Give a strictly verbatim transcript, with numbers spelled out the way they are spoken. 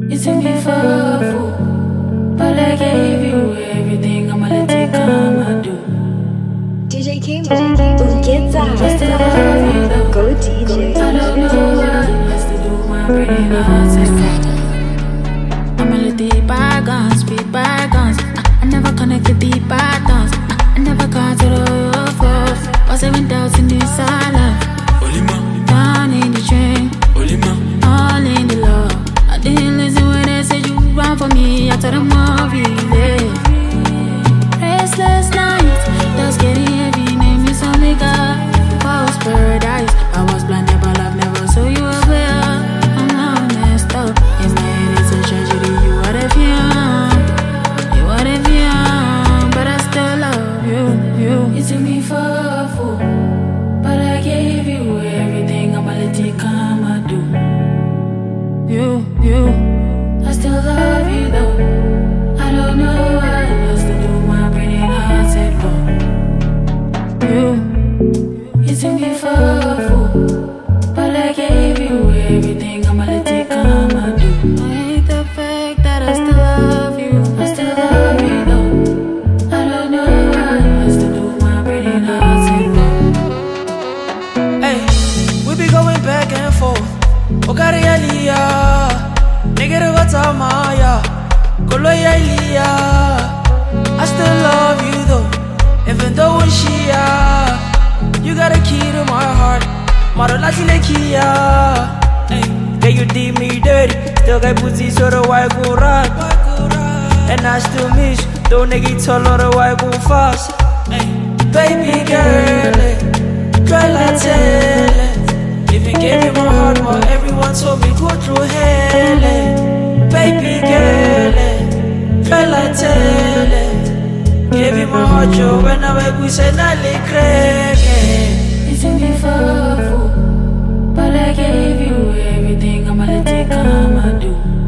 You took me for a fool, but I gave you everything. I'ma let it come and do. D J Kimo, o get that? I still love you though. Go D J. I don't know what else to do. My brain heart. I'ma let the bygones be bygones. I, I never connected the patterns. I, I never got to the force. Was even doubts in this silence. Down in the train, all in the love. I didn't listen when they said you run for me after the movie. Yeah. Restless nights, just getting heavy. Name me some nigga. False paradise. I was blinded by love, never saw you up there. I'm now messed up. In my head it's a tragedy. You are the fiam, you are the fiam, but I still love you. You, you took me for a fool, but I gave you everything. I'ma let it come and do. You, you, I still love you though. I don't know what else to do. My brain and heart said no. You, you took me for a fool, but I gave you everything. I'ma let it come and do. I hate the fact that I still love you. I still love you though. I don't know what else to do. My brain and heart said no. Hey, we be going back and forth. Okari Aliyah, nigga what's up Maya, Koloy Aliyah. I still love you though, even though when she ah, you got a key to my heart, Maro Latile Kia. Hey, you did me dirty, still got pussy so the white go run, and I still miss, don't nigga tell all the white go fast. Baby girl, girl I tell it. Even gave you my heart while everyone told me go through hell. eh. Baby girl, eh. Girl I tell it. Gave you my heart, yo, when I wake we said I lick crack. You took me for a fool, but I gave you everything. I'ma let it come and do.